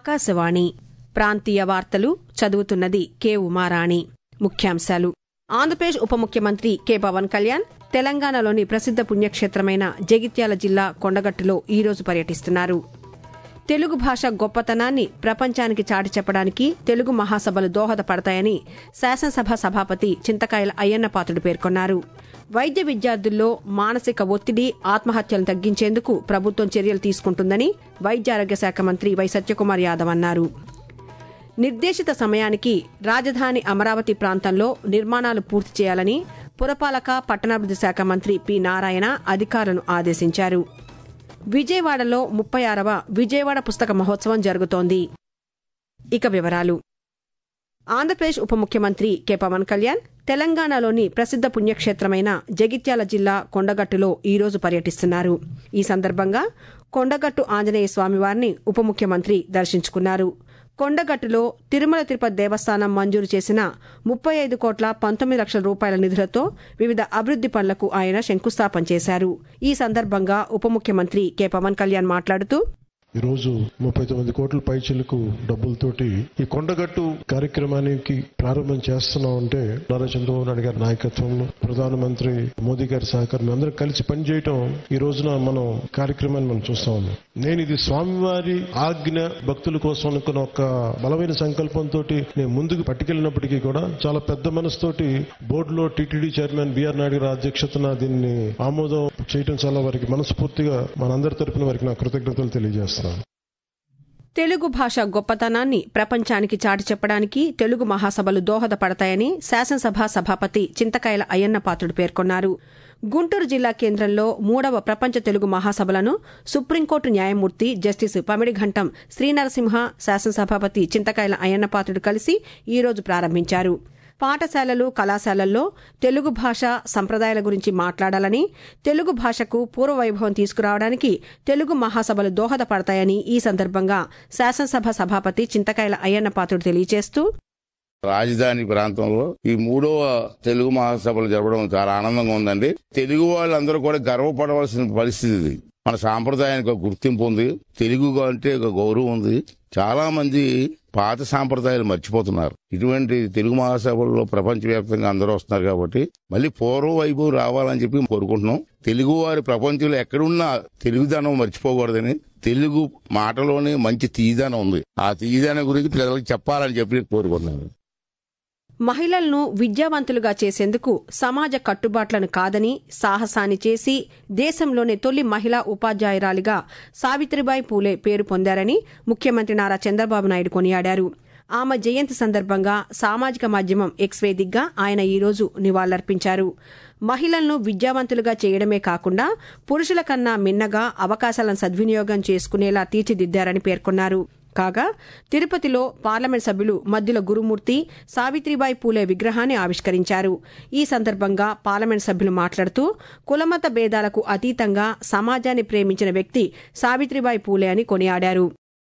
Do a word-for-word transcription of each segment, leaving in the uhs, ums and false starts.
ఆకాశవాణి ప్రాంతీయ వార్తలు చదువుతున్నది కె ఉమారాణి. ముఖ్యాంశాలు. ఆంధ్రప్రదేశ్ ఉప ముఖ్యమంత్రి కె పవన్ కళ్యాణ్ తెలంగాణలోని ప్రసిద్ధ పుణ్యక్షేత్రమైన జగిత్యాల జిల్లా కొండగట్టులో ఈరోజు పర్యటిస్తున్నారు. తెలుగు భాష గొప్పతనాన్ని ప్రపంచానికి చాటి చెప్పడానికి తెలుగు మహాసభలు దోహదపడతాయని శాసనసభ సభాపతి చింతకాయల అయ్యన్నపాత్రుడు పేర్కొన్నారు. వైద్య విద్యార్థుల్లో మానసిక ఒత్తిడి, ఆత్మహత్యలను తగ్గించేందుకు ప్రభుత్వం చర్యలు తీసుకుంటుందని వైద్యారోగ్య శాఖ మంత్రి వై సత్యకుమార్ యాదవ్ అన్నారు. నిర్దేశిత సమయానికి రాజధాని అమరావతి ప్రాంతంలో నిర్మాణాలు పూర్తి చేయాలని పురపాలక పట్టణాభివృద్ది శాఖ మంత్రి పి నారాయణ అధికారులను ఆదేశించారు. విజయవాడలో ముప్పై ఆరవ విజయవాడ పుస్తక మహోత్సవం జరుగుతోంది. ఇక వివరాలు. ఆంధ్రప్రదేశ్ ఉప ముఖ్యమంత్రి కె పవన్ కళ్యాణ్ తెలంగాణలోని ప్రసిద్ధ పుణ్యక్షేత్రమైన జగిత్యాల జిల్లా కొండగట్టులో ఈరోజు పర్యటిస్తున్నారు. ఈ సందర్భంగా కొండగట్టు ఆంజనేయ స్వామివారిని ఉప ముఖ్యమంత్రి దర్శించుకున్నారు. కొండగట్టులో తిరుమల తిరుపతి దేవస్థానం మంజూరు చేసిన ముప్పై ఐదు కోట్ల పంతొమ్మిది లక్షల రూపాయల నిధులతో వివిధ అభివృద్ది పనులకు ఆయన శంకుస్థాపన చేశారు. ఈ సందర్భంగా ఉప ముఖ్యమంత్రి కె పవన్ కళ్యాణ్ మాట్లాడుతూ, ఈ రోజు ముప్పై తొమ్మిది కోట్ల పైచిలకు డబ్బులతోటి ఈ కొండగట్టు కార్యక్రమానికి ప్రారంభం చేస్తున్నామంటే నారా చంద్రబాబు నాయుడు గారి నాయకత్వంలో ప్రధానమంత్రి మోదీ గారి సహకారం అందరూ కలిసి పనిచేయటం ఈ రోజున మనం కార్యక్రమాన్ని మనం చూస్తా ఉన్నాం. నేను ఇది స్వామివారి ఆజ్ఞ భక్తుల కోసం అనుకున్న ఒక బలమైన సంకల్పంతో నేను ముందుకు పట్టుకెళ్ళినప్పటికీ కూడా చాలా పెద్ద మనసుతోటి బోర్డులో టీటీడీ చైర్మన్ బిఆర్ నాయుడు గారి అధ్యక్షతన దీన్ని ఆమోదం చేయడం చాలా వారికి మనస్ఫూర్తిగా మనందరి తరపున వారికి నా కృతజ్ఞతలు తెలియజేస్తాను. తెలుగు భాష గొప్పతనాన్ని ప్రపంచానికి చాటి చెప్పడానికి తెలుగు మహాసభలు దోహదపడతాయని శాసనసభ సభాపతి చింతకాయల అయ్యన్నపాత్రుడు పేర్కొన్నారు. గుంటూరు జిల్లా కేంద్రంలో మూడవ ప్రపంచ తెలుగు మహాసభలను సుప్రీంకోర్టు న్యాయమూర్తి జస్టిస్ పమిడిఘంటం శ్రీనరసింహ శాసనసభాపతి చింతకాయల అయ్యన్నపాత్రుడు కలిసి ఈరోజు ప్రారంభించారు. పాఠశాలలు, కళాశాలల్లో తెలుగు భాష సంప్రదాయాల గురించి మాట్లాడాలని, తెలుగు భాషకు పూర్వవైభవం తీసుకురావడానికి తెలుగు మహాసభలు దోహదపడతాయని ఈ సందర్భంగా శాసనసభ సభాపతి చింతకాయల అయ్యన్నపాత్రుడు తెలియజేస్తూ, రాజధాని ప్రాంతంలో ఈ మూడవ తెలుగు మహాసభలు జరపడం చాలా ఆనందంగా ఉందండి. తెలుగు వాళ్ళందరూ కూడా గర్వపడవలసిన పరిస్థితి. మన సాంప్రదాయానికి ఒక గుర్తింపు ఉంది, తెలుగు అంటే ఒక గౌరవం ఉంది. చాలా మంది పాత సాంప్రదాయాలు మర్చిపోతున్నారు. ఇటువంటి తెలుగు మహాసభల్లో ప్రపంచవ్యాప్తంగా అందరూ వస్తున్నారు కాబట్టి మళ్ళీ పూర్వ వైభవం రావాలని చెప్పి కోరుకుంటున్నాం. తెలుగు వారి ప్రపంచంలో ఎక్కడున్నా తెలుగుదనం మర్చిపోకూడదని, తెలుగు మాటలోనే మంచి తీయదనం ఉంది. ఆ తీయదనం గురించి ప్రజలకు చెప్పాలని చెప్పి కోరుకుంటున్నాను. మహిళలను విద్యావంతులుగా చేసేందుకు సమాజ కట్టుబాట్లను కాదని సాహసాన్ని చేసి దేశంలోనే తొలి మహిళా ఉపాధ్యాయురాలిగా సావిత్రిబాయి పూలే పేరు పొందారని ముఖ్యమంత్రి నారా చంద్రబాబు నాయుడు కొనియాడారు. ఆమె జయంతి సందర్భంగా సామాజిక మాధ్యమం ఎక్స్ వేదికగా ఆయన ఈరోజు నివాళులర్పించారు. మహిళలను విద్యావంతులుగా చేయడమే కాకుండా పురుషుల కన్నా మిన్నగా అవకాశాలను సద్వినియోగం చేసుకునేలా తీర్చిదిద్దారని పేర్కొన్నారు. కాగా తిరుపతిలో పార్లమెంట్ సభ్యులు మద్దిల గురుమూర్తి సావిత్రిబాయి పూలే విగ్రహాన్ని ఆవిష్కరించారు. ఈ సందర్భంగా పార్లమెంట్ సభ్యులు మాట్లాడుతూ, కులమత భేదాలకు అతీతంగా సమాజాన్ని ప్రేమించిన వ్యక్తి సావిత్రిబాయి పూలే అని కొనియాడారు.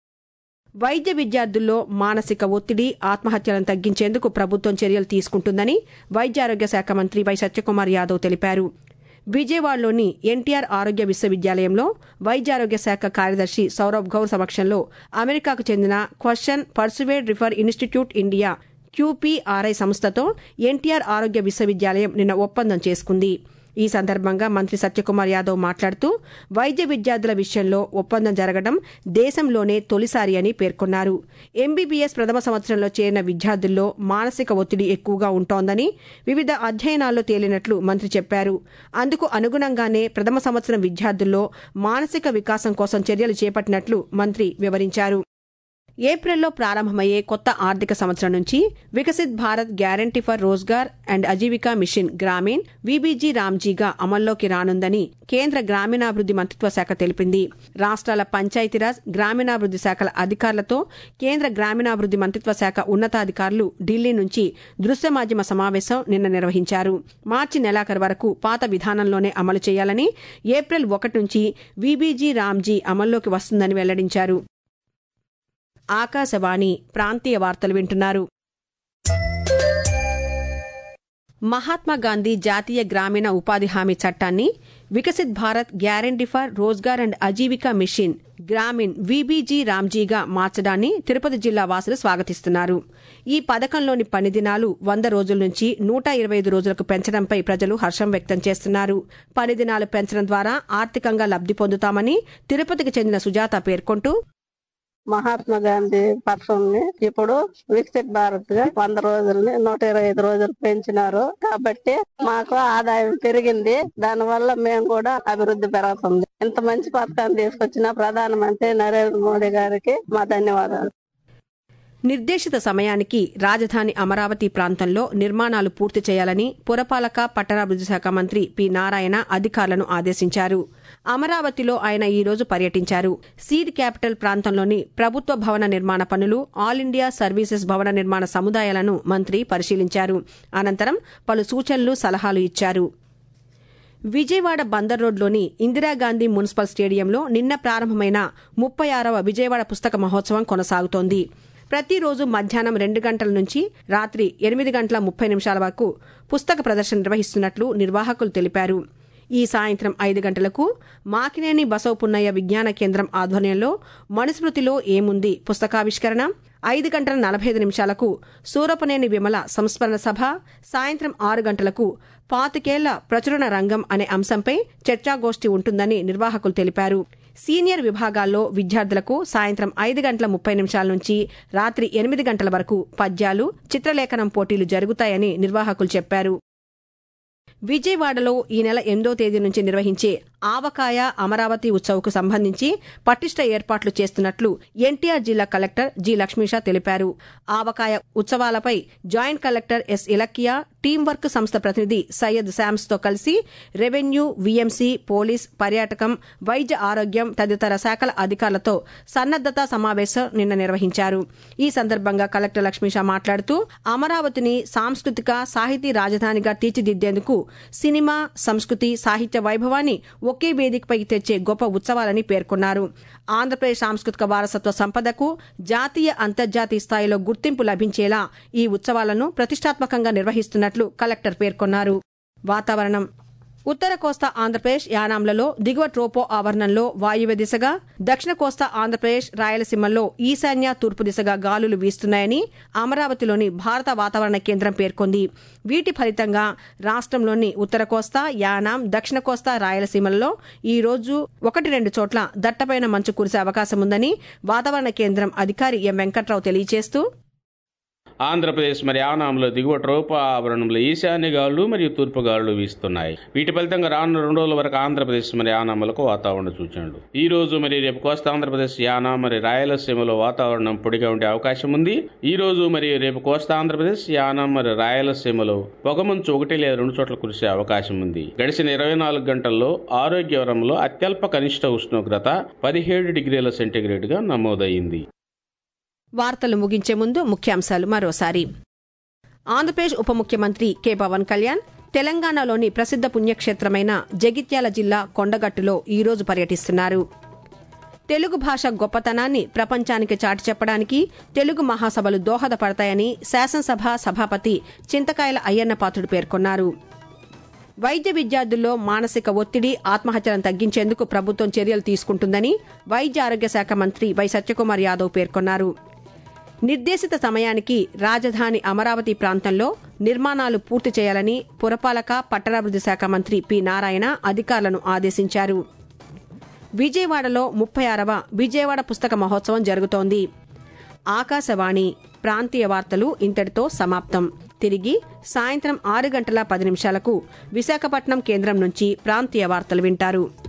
వైద్య విద్యార్థుల్లో మానసిక ఒత్తిడి, ఆత్మహత్యలను తగ్గించేందుకు ప్రభుత్వం చర్యలు తీసుకుంటుందని వైద్యారోగ్య శాఖ మంత్రి వై సత్యకుమార్ యాదవ్ తెలిపారు. విజయవాడలోని ఎన్టీఆర్ ఆరోగ్య విశ్వవిద్యాలయంలో వైద్యారోగ్య శాఖ కార్యదర్శి సౌరభ్ గౌర్ సమక్షంలో అమెరికాకు చెందిన question persuade refer institute India QPRI సంస్థతో ఎన్టీఆర్ ఆరోగ్య విశ్వవిద్యాలయం నిన్న ఒప్పందం చేసుకుంది. ఈ సందర్భంగా మంత్రి సత్యకుమార్ యాదవ్ మాట్లాడుతూ, వైద్య విద్యార్థుల విషయంలో ఒప్పందం జరగడం దేశంలోనే తొలిసారి అని పేర్కొన్నారు. ఎంబీబీఎస్ ప్రథమ సంవత్సరంలో చేరిన విద్యార్థుల్లో మానసిక ఒత్తిడి ఎక్కువగా ఉంటోందని వివిధ అధ్యయనాల్లో తేలినట్లు మంత్రి చెప్పారు. అందుకు అనుగుణంగానే ప్రథమ సంవత్సరం విద్యార్థుల్లో మానసిక వికాసం కోసం చర్యలు చేపట్టినట్లు మంత్రి వివరించారు. ఏప్రిల్లో ప్రారంభమయ్యే కొత్త ఆర్థిక సంవత్సరం నుంచి Viksit Bharat guarantee for Rozgar and Ajeevika mission Gramin VBG రామ్జీగా అమల్లోకి రానుందని కేంద్ర గ్రామీణాభివృద్ది మంత్రిత్వ శాఖ తెలిపింది. రాష్ట్రాల పంచాయతీరాజ్, గ్రామీణాభివృద్ది శాఖల అధికారులతో కేంద్ర గ్రామీణాభివృద్ది మంత్రిత్వ శాఖ ఉన్నతాధికారులు ఢిల్లీ నుంచి దృశ్య మాధ్యమ సమావేశం నిన్న నిర్వహించారు. మార్చి నెలాఖరు వరకు పాత విధానంలోనే అమలు చేయాలని, ఏప్రిల్ ఒకటి నుంచి వీబీజీ రామ్జీ అమల్లోకి వస్తుందని వెల్లడించారు. ఆకాశవాణి ప్రాంతీయ వార్తలు వింటున్నారు. మహాత్మా గాంధీ జాతీయ గ్రామీణ ఉపాధి హామీ చట్టాన్ని Viksit Bharat guarantee for Rozgar and Ajeevika mission Gramin VBG రామ్జీగా మార్చడాన్ని తిరుపతి జిల్లా వాసులు స్వాగతిస్తున్నారు. ఈ పథకంలోని పని దినాలు వంద రోజుల నుంచి నూట ఇరవై ఐదు రోజులకు పెంచడంపై ప్రజలు హర్షం వ్యక్తం చేస్తున్నారు. పని దినాలు పెంచడం ద్వారా ఆర్థికంగా లబ్ది పొందుతామని తిరుపతికి చెందిన సుజాత పేర్కొంటూ, మహాత్మా గాంధీ పథకంని ఇప్పుడు వికసిత్ భారత్ గా వంద రోజుల్ని నూట ఇరవై ఐదు రోజులు పెంచినారు. కాబట్టి మాకు ఆదాయం పెరిగింది. దాని వల్ల మేము కూడా అభివృద్ధి పెరుగుతుంది. ఇంత మంచి పథకాన్ని తీసుకొచ్చిన ప్రధానమంత్రి నరేంద్ర మోడీ గారికి మా ధన్యవాదాలు. నిర్దేశిత సమయానికి రాజధాని అమరావతి ప్రాంతంలో నిర్మాణాలు పూర్తి చేయాలని పురపాలక పట్టణాభివృద్ధి శాఖ మంత్రి పి నారాయణ అధికారులను ఆదేశించారు. అమరావతిలో ఆయన ఈ రోజు పర్యటించారు. సీడ్ క్యాపిటల్ ప్రాంతంలోని ప్రభుత్వ భవన నిర్మాణ పనులు, ఆల్ ఇండియా సర్వీసెస్ భవన నిర్మాణ సముదాయాలను మంత్రి పరిశీలించారు. అనంతరం పలు సూచనలు, సలహాలు ఇచ్చారు. విజయవాడ బందర్ రోడ్లోని ఇందిరాగాంధీ మున్సిపల్ స్టేడియంలో నిన్న ప్రారంభమైన ముప్పై ఆరవ విజయవాడ పుస్తక మహోత్సవం కొనసాగుతోంది. ప్రతిరోజు మధ్యాహ్నం రెండు గంటల నుంచి రాత్రి ఎనిమిది గంటల ముప్పై నిమిషాల వరకు పుస్తక ప్రదర్శన నిర్వహిస్తున్నట్లు నిర్వాహకులు తెలిపారు. ఈ సాయంత్రం ఐదు గంటలకు మాకినేని బసవపున్నయ్య విజ్ఞాన కేంద్రం ఆధ్వర్యంలో మనుస్మృతిలో ఏముంది పుస్తకావిష్కరణ, ఐదు గంటల నలభై ఐదు నిమిషాలకు సూరపనేని విమల సంస్మరణ సభ, సాయంత్రం ఆరు గంటలకు పాతికేళ్ల ప్రచురణ రంగం అనే అంశంపై చర్చాగోష్ఠి ఉంటుందని నిర్వాహకులు తెలిపారు. సీనియర్ విభాగాల్లో విద్యార్థులకు సాయంత్రం ఐదు గంటల ముప్పై నిమిషాల నుంచి రాత్రి ఎనిమిది గంటల వరకు పద్యాలు, చిత్రలేఖనం పోటీలు జరుగుతాయని నిర్వాహకులు చెప్పారు. విజయవాడలో ఈ నెల ఎనిమిదో తేదీ నుంచి నిర్వహించే ఆవకాయ అమరావతి ఉత్సవ్కు సంబంధించి పటిష్ట ఏర్పాట్లు చేస్తున్నట్లు ఎన్టీఆర్ జిల్లా కలెక్టర్ జి లక్ష్మీషా తెలిపారు. ఆవకాయ ఉత్సవాలపై joint collector S Ilakkiya, team work సంస్థ ప్రతినిధి సయ్యద్ శామ్స్ తో కలిసి రెవెన్యూ, వీఎంసీ, పోలీస్, పర్యాటకం, వైద్య ఆరోగ్యం తదితర శాఖల అధికారులతో సన్నద్దతా సమావేశం నిన్న నిర్వహించారు. ఈ సందర్భంగా కలెక్టర్ లక్ష్మీషా మాట్లాడుతూ అమరావతిని సాంస్కృతిక, సాహితీ రాజధానిగా తీర్చిదిద్దేందుకు సినిమా, సంస్కృతి, సాహిత్య వైభవాన్ని ఒకే వేదికపై తెచ్చే గొప్ప ఉత్సవాలని పేర్కొన్నారు. ఆంధ్రప్రదేశ్ సాంస్కృతిక వారసత్వ సంపదకు జాతీయ, అంతర్జాతీయ స్థాయిలో గుర్తింపు లభించేలా ఈ ఉత్సవాలను ప్రతిష్టాత్మకంగా నిర్వహిస్తున్నట్లు కలెక్టర్ పేర్కొన్నారు. వాతావరణం. ఉత్తర కోస్తా ఆంధ్రప్రదేశ్, యానాంలలో దిగువ ట్రోపో ఆవరణంలో వాయువ్య దిశగా, దక్షిణ కోస్తా ఆంధ్రప్రదేశ్, రాయలసీమల్లో ఈశాన్య, తూర్పు దిశగా గాలులు వీస్తున్నాయని అమరావతిలోని భారత వాతావరణ కేంద్రం పేర్కొంది. వీటి ఫలితంగా రాష్ట్రంలోని ఉత్తర కోస్తా, యానాం, దక్షిణ కోస్తా, రాయలసీమల్లో ఈ రోజు ఒకటి రెండు చోట్ల దట్టమైన మంచు కురిసే అవకాశం ఉందని వాతావరణ కేంద్రం అధికారి ఎం వెంకట్రావు తెలియజేస్తూ, ఆంధ్రప్రదేశ్ మరి యానాంలో దిగువ ట్రోపో ఆవరణంలో ఈశాన్య గాలులు మరియు తూర్పు గాలులు వీస్తున్నాయి. వీటి ఫలితంగా రానున్న రెండు రోజుల వరకు ఆంధ్రప్రదేశ్ మరి యానాంలకు వాతావరణ సూచనలు. ఈ రోజు మరి రేపు కోస్తా ఆంధ్రప్రదేశ్, యానాం మరి రాయలసీమలో వాతావరణం పొడిగా ఉండే అవకాశం ఉంది. ఈ రోజు మరి రేపు కోస్తా ఆంధ్రప్రదేశ్, యానాం మరి రాయలసీమలో పొగమంచు ఒకటి లేదా రెండు చోట్ల కురిసే అవకాశం ఉంది. గడిచిన ఇరవై నాలుగు గంటల్లో ఆరోగ్యవరంలో అత్యల్ప కనిష్ట ఉష్ణోగ్రత పదిహేడు డిగ్రీల సెంటీగ్రేడ్ గా నమోదయ్యింది. వార్తలు ముగించే ముందు ముఖ్యాంశాలు మరోసారి. ఆంధ్రప్రదేశ్ ఉప ముఖ్యమంత్రి కె పవన్ కళ్యాణ్ తెలంగాణలోని ప్రసిద్ధ పుణ్యక్షేత్రమైన జగిత్యాల జిల్లా కొండగట్టులో ఈరోజు పర్యటిస్తున్నారు. తెలుగు భాష గొప్పతనాన్ని ప్రపంచానికి చాటి చెప్పడానికి తెలుగు మహాసభలు దోహదపడతాయని శాసనసభ సభాపతి చింతకాయల అయ్యన్నపాత్రుడు పేర్కొన్నారు. వైద్య విద్యార్థుల్లో మానసిక ఒత్తిడి, ఆత్మహత్యలను తగ్గించేందుకు ప్రభుత్వం చర్యలు తీసుకుంటుందని వైద్య ఆరోగ్య శాఖ మంత్రి వై సత్యకుమార్ యాదవ్ పేర్కొన్నారు. నిర్దేశిత సమయానికి రాజధాని అమరావతి ప్రాంతంలో నిర్మాణాలు పూర్తి చేయాలని పురపాలక పట్టణాభివృద్ధి శాఖ మంత్రి పి నారాయణ అధికారులను ఆదేశించారు. విజయవాడలో ముప్పై ఆరవ విజయవాడ పుస్తక మహోత్సవం జరుగుతోంది. ఆకాశవాణి ప్రాంతీయ వార్తలు ఇంతటితో సమాప్తం. తిరిగి సాయంత్రం ఆరు గంటల పది నిమిషాలకు విశాఖపట్నం కేంద్రం నుంచి ప్రాంతీయ వార్తలు వింటారు.